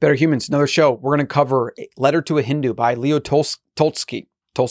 Better Humans, another show. We're going to cover Letter to a Hindu by Leo Tolstoy.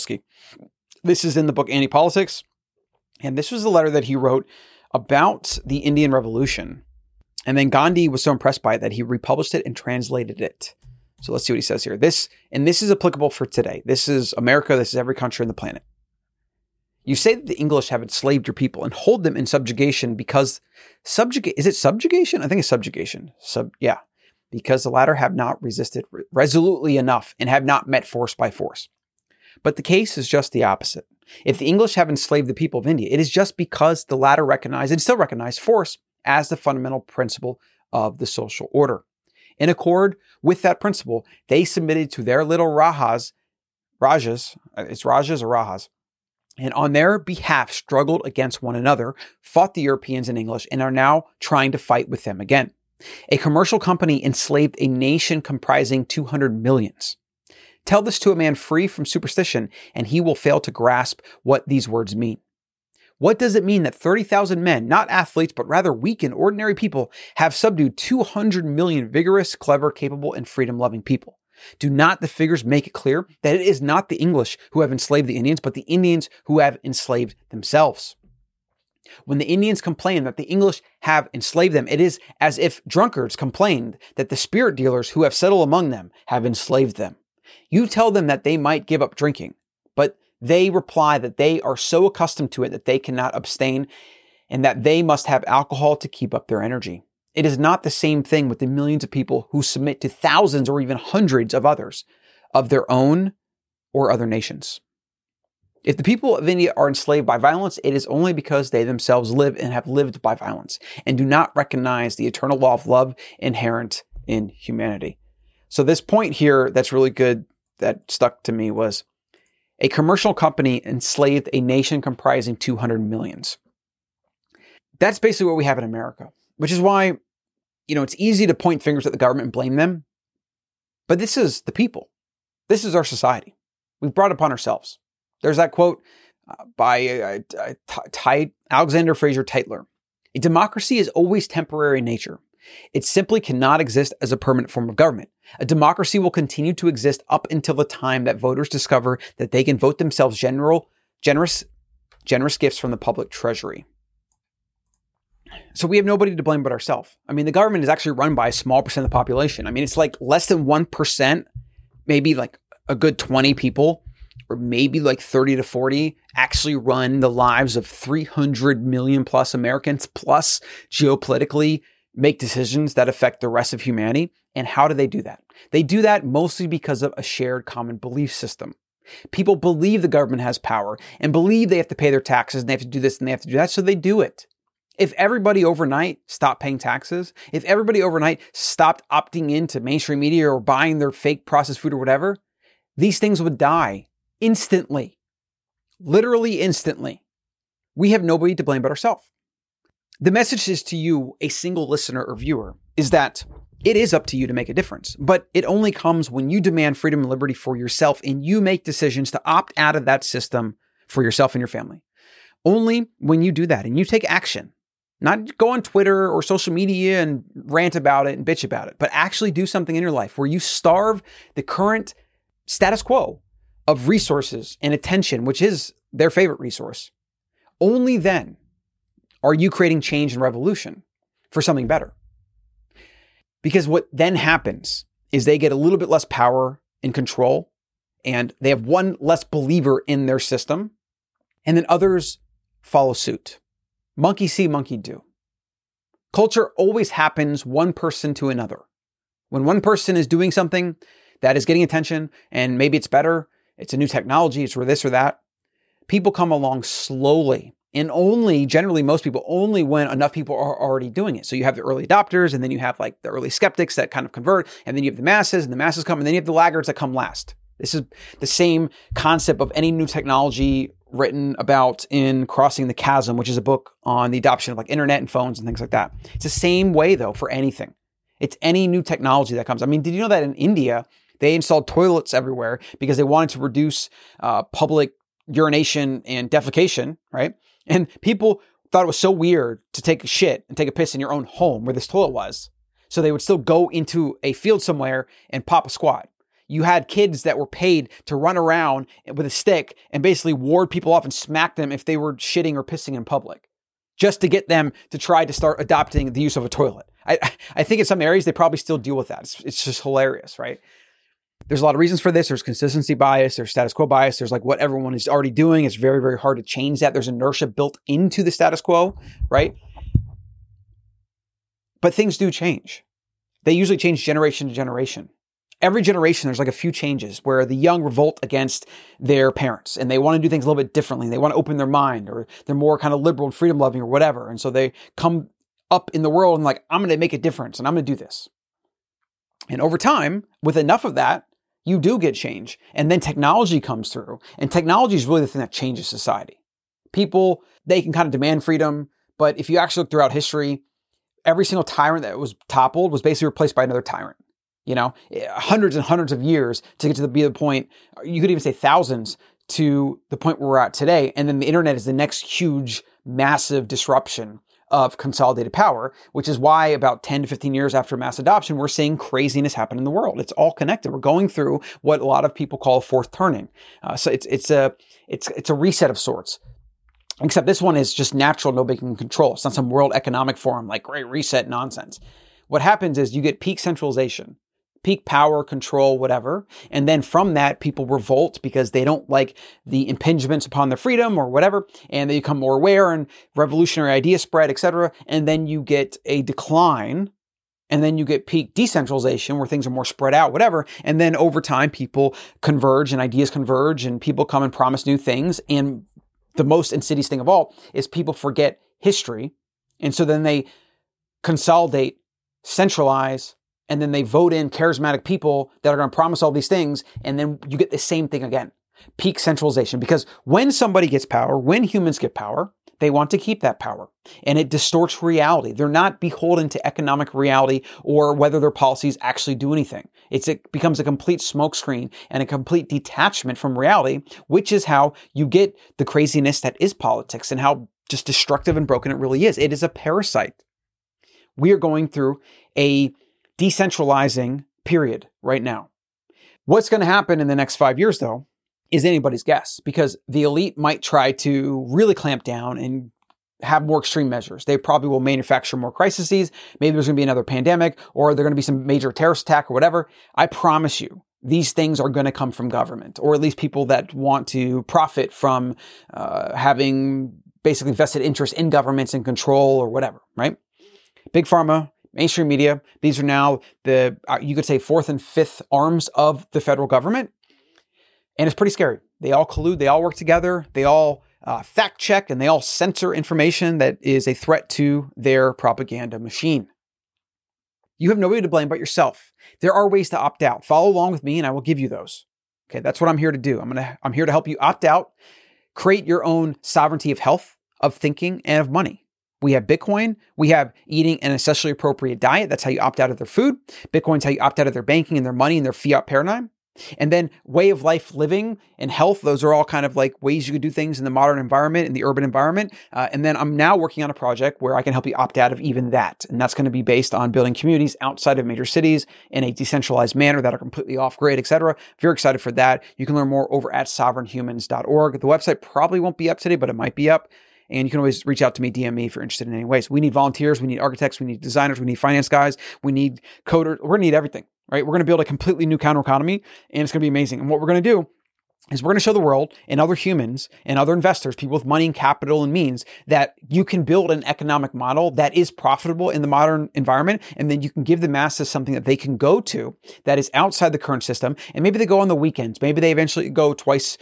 This is in the book Anti-Politics. And this was the letter that he wrote about the Indian Revolution. And then Gandhi was so impressed by it that he republished it and translated it. So let's see what he says here. This is applicable for today. This is America. This is every country on the planet. You say that the English have enslaved your people and hold them in subjugation because is it subjugation? I think it's subjugation. Because the latter have not resisted resolutely enough and have not met force by force. But the case is just the opposite. If the English have enslaved the people of India, it is just because the latter recognize and still recognize force as the fundamental principle of the social order. In accord with that principle, they submitted to their little Rajas, it's Rajas or Rajas, and on their behalf struggled against one another, fought the Europeans and English, and are now trying to fight with them again. A commercial company enslaved a nation comprising 200 millions. Tell this to a man free from superstition, and he will fail to grasp what these words mean. What does it mean that 30,000 men, not athletes, but rather weak and ordinary people, have subdued 200 million vigorous, clever, capable, and freedom-loving people? Do not the figures make it clear that it is not the English who have enslaved the Indians, but the Indians who have enslaved themselves? When the Indians complain that the English have enslaved them, it is as if drunkards complained that the spirit dealers who have settled among them have enslaved them. You tell them that they might give up drinking, but they reply that they are so accustomed to it that they cannot abstain and that they must have alcohol to keep up their energy. It is not the same thing with the millions of people who submit to thousands or even hundreds of others, of their own or other nations. If the people of India are enslaved by violence, it is only because they themselves live and have lived by violence and do not recognize the eternal law of love inherent in humanity. So this point here that's really good that stuck to me was a commercial company enslaved a nation comprising 200 millions. That's basically what we have in America, which is why, it's easy to point fingers at the government and blame them. But this is the people. This is our society. We've brought it upon ourselves. There's that quote by Alexander Fraser Tytler. A democracy is always temporary in nature. It simply cannot exist as a permanent form of government. A democracy will continue to exist up until the time that voters discover that they can vote themselves generous gifts from the public treasury. So we have nobody to blame but ourselves. The government is actually run by a small percent of the population. It's like less than 1%, maybe like a good 20 people, or maybe like 30 to 40 actually run the lives of 300 million plus Americans, plus geopolitically make decisions that affect the rest of humanity. And how do they do that? They do that mostly because of a shared common belief system. People believe the government has power and believe they have to pay their taxes and they have to do this and they have to do that, so they do it. If everybody overnight stopped paying taxes, if everybody overnight stopped opting into mainstream media or buying their fake processed food or whatever, these things would die instantly. Literally instantly. We have nobody to blame but ourselves. The message is to you, a single listener or viewer, is that it is up to you to make a difference, but it only comes when you demand freedom and liberty for yourself and you make decisions to opt out of that system for yourself and your family. Only when you do that and you take action, not go on Twitter or social media and rant about it and bitch about it, but actually do something in your life where you starve the current status quo of resources and attention, which is their favorite resource. Only then are you creating change and revolution for something better. Because what then happens is they get a little bit less power and control, and they have one less believer in their system, and then others follow suit. Monkey see, monkey do. Culture always happens one person to another. When one person is doing something that is getting attention, and maybe it's better, it's a new technology, it's for this or that, people come along slowly. And generally most people only when enough people are already doing it. So you have the early adopters, and then you have like the early skeptics that kind of convert, and then you have the masses, and the masses come, and then you have the laggards that come last. This is the same concept of any new technology written about in Crossing the Chasm, which is a book on the adoption of like internet and phones and things like that. It's the same way though for anything. It's any new technology that comes. Did you know that in India, they installed toilets everywhere because they wanted to reduce public urination and defecation, right? And people thought it was so weird to take a shit and take a piss in your own home where this toilet was. So they would still go into a field somewhere and pop a squat. You had kids that were paid to run around with a stick and basically ward people off and smack them if they were shitting or pissing in public, just to get them to try to start adopting the use of a toilet. I think in some areas they probably still deal with that. It's just hilarious, right? There's a lot of reasons for this. There's consistency bias. There's status quo bias. There's like what everyone is already doing. It's very, very hard to change that. There's inertia built into the status quo, right? But things do change. They usually change generation to generation. Every generation, there's like a few changes where the young revolt against their parents and they want to do things a little bit differently. They want to open their mind, or they're more kind of liberal and freedom loving or whatever. And so they come up in the world and like, I'm going to make a difference and I'm going to do this. And over time, with enough of that, you do get change. And then technology comes through. And technology is really the thing that changes society. People, they can kind of demand freedom. But if you actually look throughout history, every single tyrant that was toppled was basically replaced by another tyrant. You know, hundreds and hundreds of years to get to the point, you could even say thousands, to the point where we're at today. And then the internet is the next huge, massive disruption of consolidated power, which is why about 10 to 15 years after mass adoption, we're seeing craziness happen in the world. It's all connected. We're going through what a lot of people call a fourth turning. So it's a reset of sorts. Except this one is just natural, nobody can control. It's not some World Economic Forum, like great reset nonsense. What happens is you get peak centralization, peak power, control, whatever. And then from that, people revolt because they don't like the impingements upon their freedom or whatever. And they become more aware and revolutionary ideas spread, etc. And then you get a decline. And then you get peak decentralization where things are more spread out, whatever. And then over time, people converge and ideas converge and people come and promise new things. And the most insidious thing of all is people forget history. And so then they consolidate, centralize, and then they vote in charismatic people that are going to promise all these things. And then you get the same thing again. Peak centralization. Because when somebody gets power, when humans get power, they want to keep that power. And it distorts reality. They're not beholden to economic reality or whether their policies actually do anything. It becomes a complete smokescreen and a complete detachment from reality, which is how you get the craziness that is politics and how just destructive and broken it really is. It is a parasite. We are going through a decentralizing period right now. What's going to happen in the next 5 years, though, is anybody's guess, because the elite might try to really clamp down and have more extreme measures. They probably will manufacture more crises. Maybe there's going to be another pandemic, or there's going to be some major terrorist attack or whatever. I promise you, these things are going to come from government, or at least people that want to profit from having basically vested interest in governments and control or whatever, right? Big pharma, mainstream media, these are now the, you could say, fourth and fifth arms of the federal government. And it's pretty scary. They all collude, they all work together, they all fact check, and they all censor information that is a threat to their propaganda machine. You have nobody to blame but yourself. There are ways to opt out. Follow along with me and I will give you those. Okay, that's what I'm here to do. I'm here to help you opt out, create your own sovereignty of health, of thinking, and of money. We have Bitcoin. We have eating an ancestry appropriate diet. That's how you opt out of their food. Bitcoin's how you opt out of their banking and their money and their fiat paradigm. And then way of life living and health. Those are all kind of like ways you could do things in the modern environment, in the urban environment. And then I'm now working on a project where I can help you opt out of even that. And that's going to be based on building communities outside of major cities in a decentralized manner that are completely off grid, etc. Very excited for that. You can learn more over at sovereignhumans.org. The website probably won't be up today, but it might be up. And you can always reach out to me, DM me if you're interested in any ways. We need volunteers. We need architects. We need designers. We need finance guys. We need coders. We're going to need everything, right? We're going to build a completely new counter economy, and it's going to be amazing. And what we're going to do is we're going to show the world and other humans and other investors, people with money and capital and means, that you can build an economic model that is profitable in the modern environment. And then you can give the masses something that they can go to that is outside the current system. And maybe they go on the weekends. Maybe they eventually go twice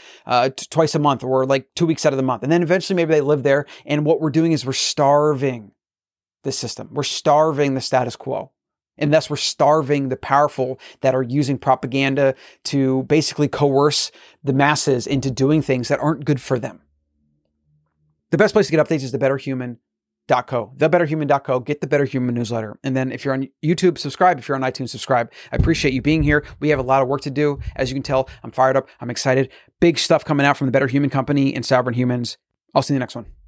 a month, or like 2 weeks out of the month. And then eventually maybe they live there. And what we're doing is we're starving the system. We're starving the status quo. And thus we're starving the powerful that are using propaganda to basically coerce the masses into doing things that aren't good for them. The best place to get updates is thebetterhuman.co. Thebetterhuman.co. Get the Better Human newsletter. And then if you're on YouTube, subscribe. If you're on iTunes, subscribe. I appreciate you being here. We have a lot of work to do. As you can tell, I'm fired up. I'm excited. Big stuff coming out from the Better Human Company and Sovereign Humans. I'll see you in the next one.